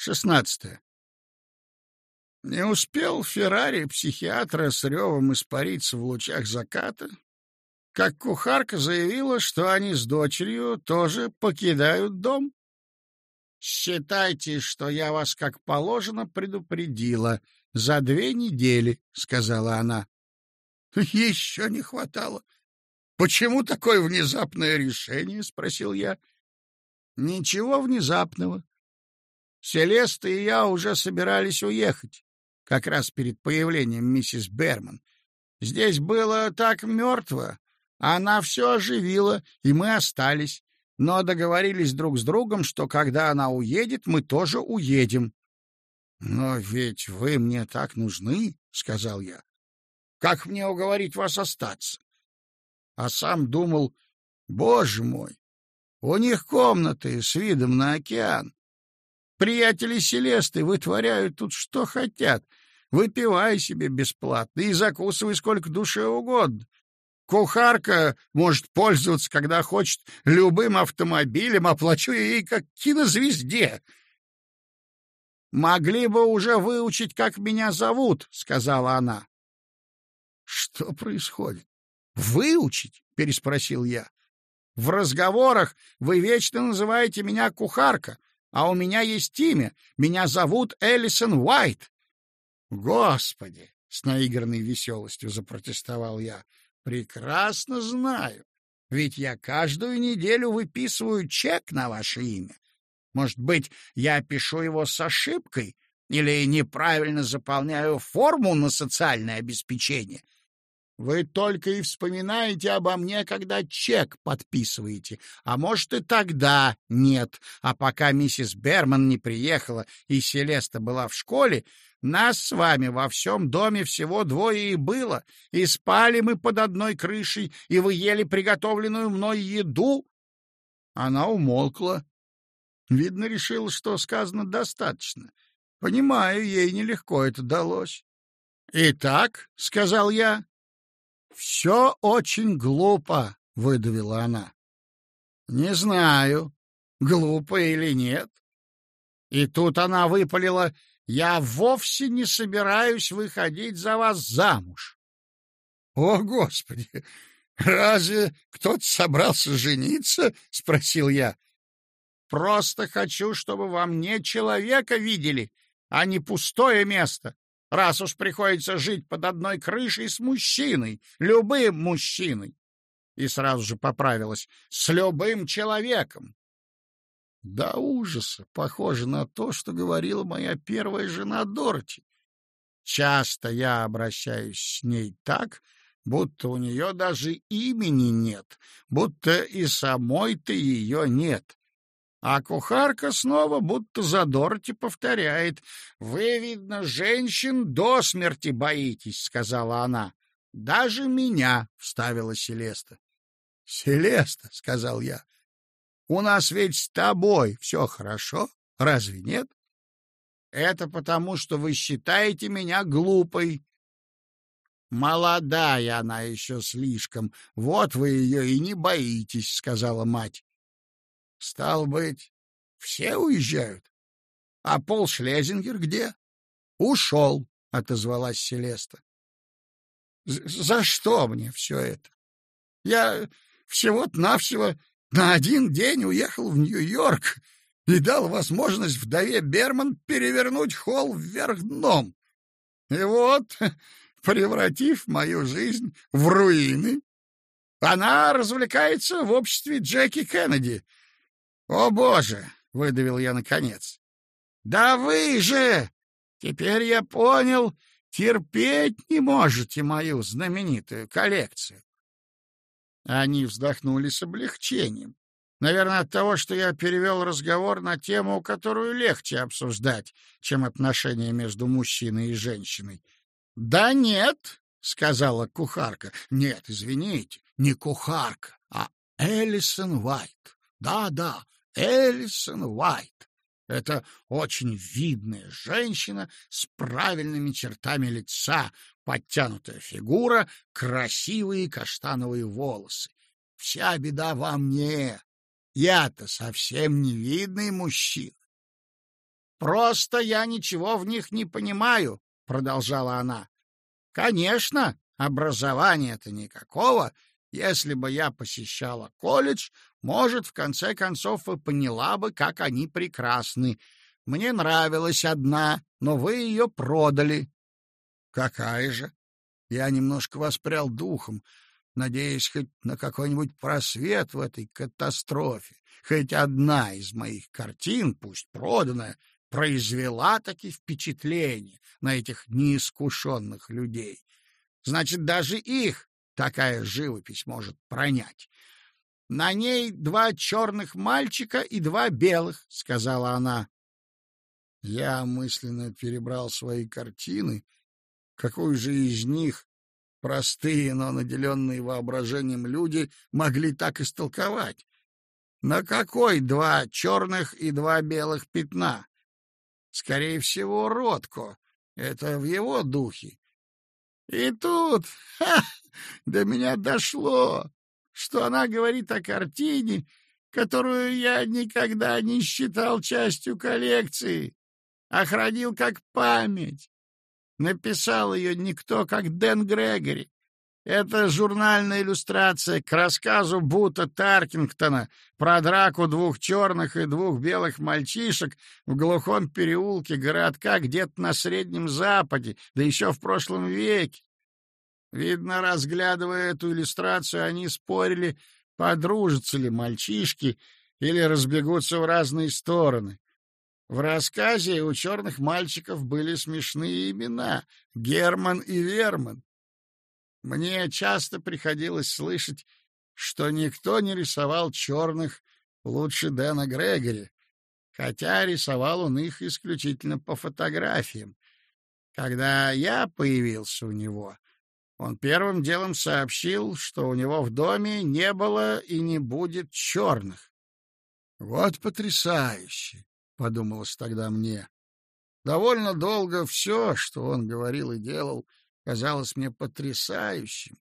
16. Не успел Феррари психиатра с ревом испариться в лучах заката, как кухарка заявила, что они с дочерью тоже покидают дом. «Считайте, что я вас, как положено, предупредила. За 2 недели», — сказала она. «Еще не хватало. Почему такое внезапное решение?» — спросил я. «Ничего внезапного. Селеста и я уже собирались уехать, как раз перед появлением миссис Берман. Здесь было так мертво, а она все оживила, и мы остались, но договорились друг с другом, что когда она уедет, мы тоже уедем». «Но ведь вы мне так нужны», — сказал я. «Как мне уговорить вас остаться?» А сам думал: «Боже мой, у них комнаты с видом на океан. Приятели Селесты вытворяют тут что хотят. Выпивай себе бесплатно и закусывай сколько душе угодно. Кухарка может пользоваться, когда хочет, любым автомобилем, оплачу ей как кинозвезде». «Могли бы уже выучить, как меня зовут», — сказала она. «Что происходит? Выучить?» — переспросил я. «В разговорах вы вечно называете меня кухарка, а у меня есть имя. Меня зовут Элисон Уайт». «Господи!» — с наигранной веселостью запротестовал я. «Прекрасно знаю, ведь я каждую неделю выписываю чек на ваше имя. Может быть, я пишу его с ошибкой или неправильно заполняю форму на социальное обеспечение? Вы только и вспоминаете обо мне, когда чек подписываете, а может, и тогда нет. А пока миссис Берман не приехала и Селеста была в школе, нас с вами во всем доме всего 2 и было, и спали мы под одной крышей, и вы ели приготовленную мной еду». Она умолкла. Видно, решила, что сказано достаточно. Понимаю, ей нелегко это далось. «Итак», — сказал я. «Все очень глупо», — выдавила она. «Не знаю, глупо или нет». И тут она выпалила: «Я вовсе не собираюсь выходить за вас замуж». «О, Господи! Разве кто-то собрался жениться?» — спросил я. «Просто хочу, чтобы во мне человека видели, а не пустое место, раз уж приходится жить под одной крышей с мужчиной, любым мужчиной». И сразу же поправилась: «с любым человеком». До ужаса похоже на то, что говорила моя первая жена Дороти. Часто я обращаюсь с ней так, будто у нее даже имени нет, будто и самой-то ее нет. А кухарка снова будто за Дороти повторяет: «Вы, видно, женщин до смерти боитесь», — сказала она. «Даже меня», — вставила Селеста. «Селеста», — сказал я, — «у нас ведь с тобой все хорошо, разве нет?» «Это потому, что вы считаете меня глупой». «Молодая она еще слишком, вот вы ее и не боитесь», — сказала мать. «Стал быть, все уезжают? А Пол Шлезингер где?» «Ушел», — отозвалась Селеста. «За что мне все это? Я всего-навсего на 1 день уехал в Нью-Йорк и дал возможность вдове Берман перевернуть холл вверх дном. И вот, превратив мою жизнь в руины, она развлекается в обществе Джеки Кеннеди. О, Боже!» — выдавил я наконец. «Да вы же! Теперь я понял, терпеть не можете мою знаменитую коллекцию». Они вздохнули с облегчением. Наверное, от того, что я перевел разговор на тему, которую легче обсуждать, чем отношения между мужчиной и женщиной. «Да нет», — сказала кухарка. «Нет, извините, не кухарка, а Элисон Уайт. Да-да, Элисон Уайт. Это очень видная женщина с правильными чертами лица, подтянутая фигура, красивые каштановые волосы. Вся беда во мне. Я-то совсем не видный мужчина. Просто я ничего в них не понимаю, — продолжала она. Конечно, образования-то никакого. Если бы я посещала колледж, может, в конце концов и поняла бы, как они прекрасны. Мне нравилась одна, но вы ее продали. Какая же? Я немножко воспрял духом, надеясь хоть на какой-нибудь просвет в этой катастрофе. Хоть одна из моих картин, пусть проданная, произвела таки впечатление на этих неискушенных людей. Значит, даже их такая живопись может пронять. — На ней 2 черных мальчика и 2 белых, — сказала она. Я мысленно перебрал свои картины. Какую же из них простые, но наделенные воображением люди могли так истолковать? На какой 2 черных и 2 белых пятна? Скорее всего, Ротко. Это в его духе. И тут до меня дошло, что она говорит о картине, которую я никогда не считал частью коллекции, а хранил как память. Написал ее никто, как Дэн Грегори. Это журнальная иллюстрация к рассказу Бута Таркингтона про драку 2 черных и 2 белых мальчишек в глухом переулке городка где-то на Среднем Западе, да еще в прошлом веке. Видно, разглядывая эту иллюстрацию, они спорили, подружатся ли мальчишки или разбегутся в разные стороны. В рассказе у черных мальчиков были смешные имена — Герман и Верман. Мне часто приходилось слышать, что никто не рисовал черных лучше Дэна Грегори, хотя рисовал он их исключительно по фотографиям. Когда я появился у него, он первым делом сообщил, что у него в доме не было и не будет черных. «Вот потрясающе!» — подумалось тогда мне. Довольно долго все, что он говорил и делал, казалось мне потрясающим.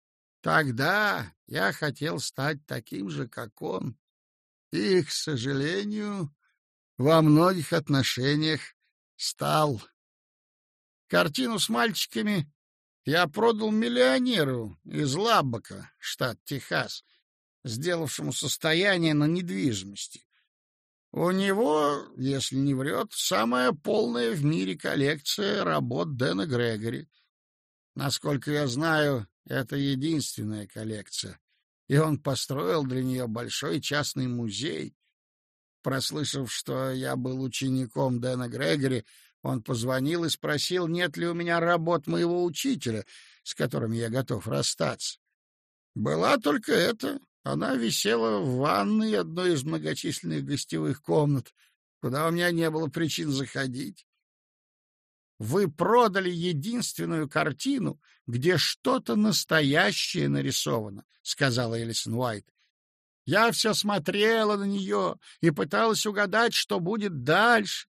Тогда я хотел стать таким же, как он, и, к сожалению, во многих отношениях стал. Картину с мальчиками я продал миллионеру из Лаббока, штат Техас, сделавшему состояние на недвижимости. У него, если не врет, самая полная в мире коллекция работ Дэна Грегори. Насколько я знаю, это единственная коллекция, и он построил для нее большой частный музей. Прослышав, что я был учеником Дэна Грегори, он позвонил и спросил, нет ли у меня работ моего учителя, с которыми я готов расстаться. Была только эта. Она висела в ванной одной из многочисленных гостевых комнат, куда у меня не было причин заходить. Вы продали единственную картину, где что-то настоящее нарисовано, — сказала Элисон Уайт. Я все смотрела на нее и пыталась угадать, что будет дальше.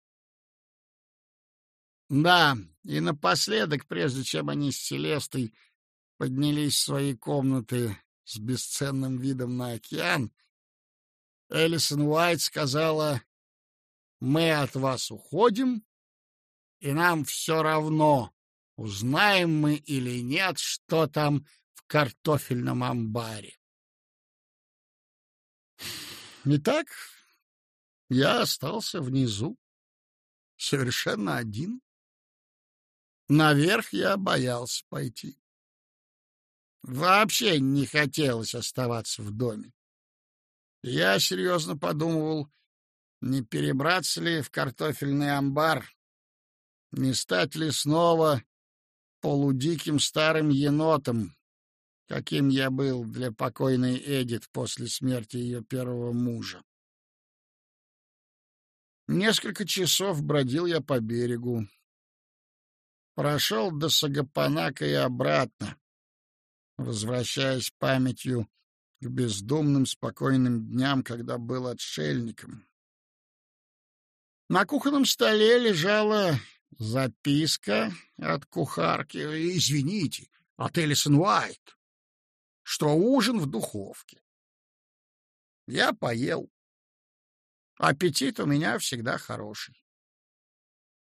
Да, и напоследок, прежде чем они с Селестой поднялись в свои комнаты с бесценным видом на океан, Элисон Уайт сказала: «Мы от вас уходим, и нам все равно, узнаем мы или нет, что там в картофельном амбаре». Итак, я остался внизу, совершенно один. Наверх я боялся пойти. Вообще не хотелось оставаться в доме. Я серьезно подумывал, не перебраться ли в картофельный амбар, не стать ли снова полудиким старым енотом, каким я был для покойной Эдит после смерти ее первого мужа. Несколько часов бродил я по берегу. Прошел до Сагапанака и обратно, возвращаясь памятью к бездумным спокойным дням, когда был отшельником. На кухонном столе лежала записка от кухарки, извините, от Элисон Уайт, что ужин в духовке. Я поел. Аппетит у меня всегда хороший.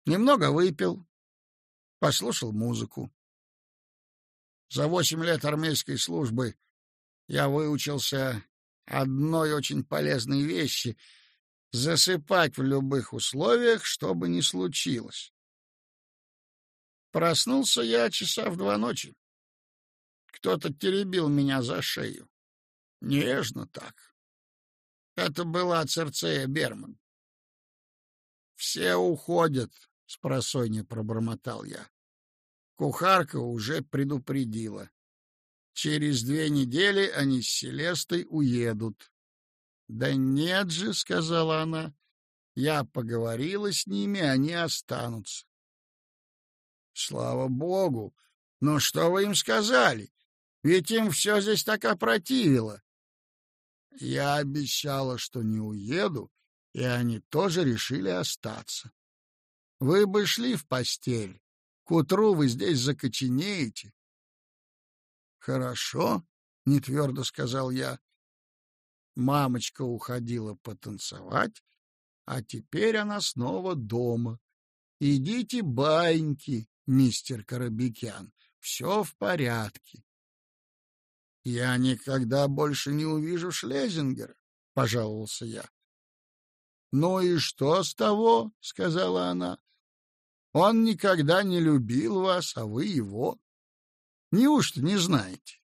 Немного выпил, послушал музыку. За 8 лет армейской службы я выучился одной очень полезной вещи — засыпать в любых условиях, что бы ни случилось. Проснулся я часа в 2 ночи. Кто-то теребил меня за шею. Нежно так. Это была Цирцея Берман. «Все уходят», — спросонья пробормотал я. Кухарка уже предупредила. Через 2 недели они с Селестой уедут. — Да нет же, — сказала она, — я поговорила с ними, они останутся. — Слава богу! Но что вы им сказали? Ведь им все здесь так опротивило. Я обещала, что не уеду, и они тоже решили остаться. Вы бы шли в постель. К утру вы здесь закоченеете. — Хорошо, — нетвердо сказал я. Мамочка уходила потанцевать, а теперь она снова дома. Идите, баиньки, мистер Карабекян, все в порядке. — Я никогда больше не увижу Шлезингера, — пожаловался я. — Ну и что с того, — сказала она. — Он никогда не любил вас, а вы его. Неужто не знаете?